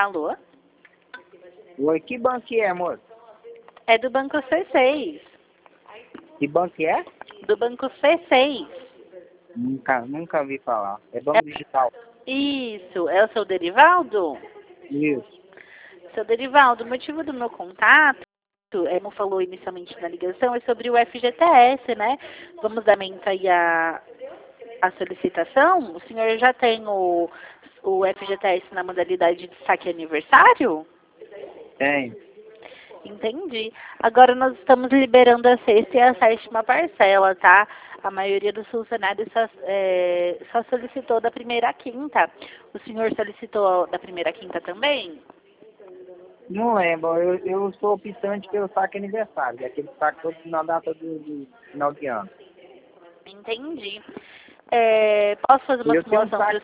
Alô? Oi, que banco que é, amor? É do Banco C6. Que banco que é? Do Banco C6. Nunca vi falar. É banco digital. Isso, é o seu Derivaldo? Isso. Seu Derivaldo, o motivo do meu contato, como falou inicialmente na ligação, é sobre o FGTS, né? Vamos dar menta aí a solicitação. O senhor já tem o FGTS na modalidade de saque aniversário? Tem. Entendi. Agora nós estamos liberando a sexta e a sétima parcela, tá? A maioria dos funcionários só solicitou da primeira à quinta. O senhor solicitou da primeira à quinta também? Não lembro. Eu sou optante pelo saque aniversário, que é aquele saque todo na data do final de ano. Entendi. Posso fazer E uma eu tenho um simulação para saque,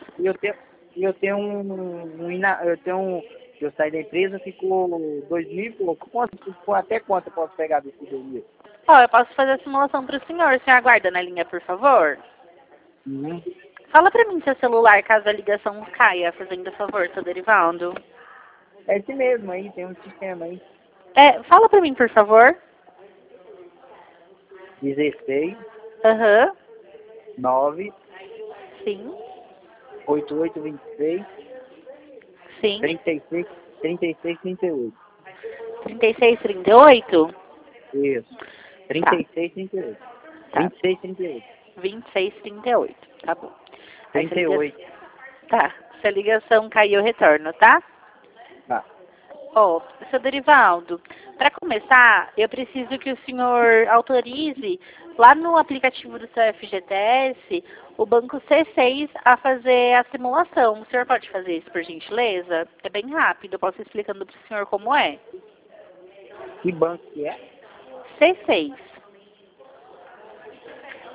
eu saí da empresa, ficou 2.000 e pouco. Até quanto eu posso pegar desse dinheiro? eu posso fazer a simulação para o senhor. O senhor aguarda na linha, por favor? Uhum. Fala para mim seu celular, caso a ligação caia, fazendo favor, seu Derivaldo. É esse mesmo aí, tem um sistema aí. Fala para mim, por favor. 16, Aham. 9, Sim. 88, 26, Sim. 36, 36, 38. 36, 38? Isso. Tá. 36, 38. Tá. 26, 38. 26, 38. Tá bom. Aí, se a ligação... 38. Tá. Se a ligação cair, eu retorno, tá? Tá. Seu Derivaldo, para começar, eu preciso que o senhor autorize lá no aplicativo do seu FGTS o Banco C6 a fazer a simulação. O senhor pode fazer isso, por gentileza? É bem rápido, eu posso ir explicando para o senhor como é. Que banco que é? C6.